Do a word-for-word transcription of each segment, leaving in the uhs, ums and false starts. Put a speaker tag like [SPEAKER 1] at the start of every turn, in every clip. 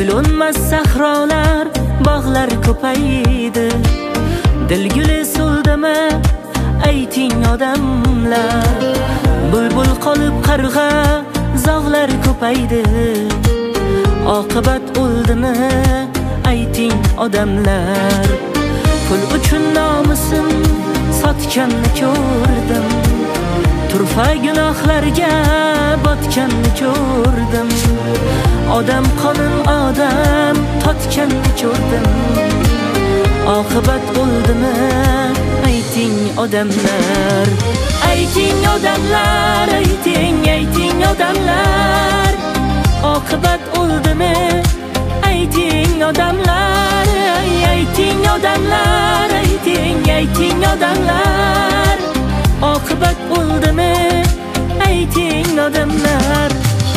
[SPEAKER 1] Lo'nmas sahrolar, bog'lar ko'paydi. Dil guli so'ldimi, ayting odamlar. Bulbul qolib qarg'a, zog'lar ko'paydi. Oqibat o'ldimi, ayting odamlar. Pul uchun nomusim sotganni ko'rdim. Turfa gunohlarga botganni ko'rdim. Odam qonin odam totganni ko'rdim. Oqibat bo'ldimi, ayting odamlar. Ayting odamlar, ayting, ayting odamlar. Oqibat bo'ldimi, ayting odamlar. Ayting odamlar, ayting, ayting odamlar. Oqibat bo'ldimi, ayting odamlar.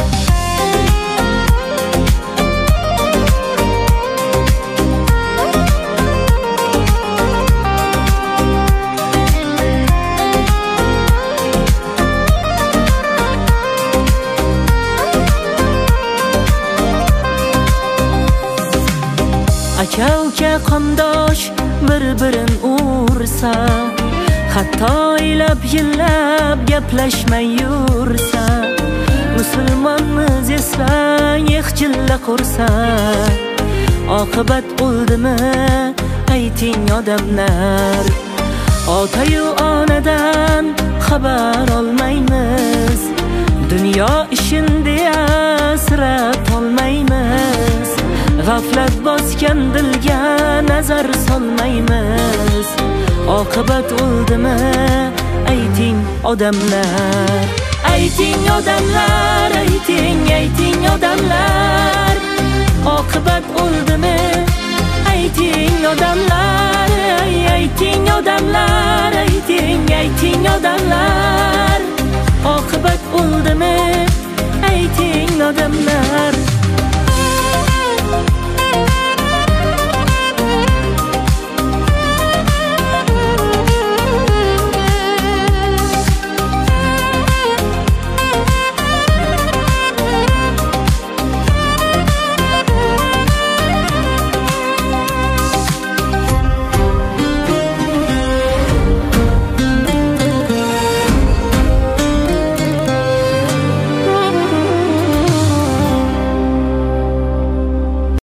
[SPEAKER 1] Aka-uka qondosh bir-birin ursa, hatto oylab yillab gaplashmay yursa, musulmonmiz eslang ixchilla qursa, oqibat bo'ldimi, ayting odamlar. Ota-yu onadan xabar olmaymiz, dunyo ishin deya asrab olmaymiz. G'aflat bosgan dilga nazar solmaymiz. Oqibat bo'ldimi, ayting odamlar. Ayting odamlar, ayting, ayting odamlar. Oqibat bo'ldimi, ayting odamlar. Ayting odamlar, ayting, ayting odamlar.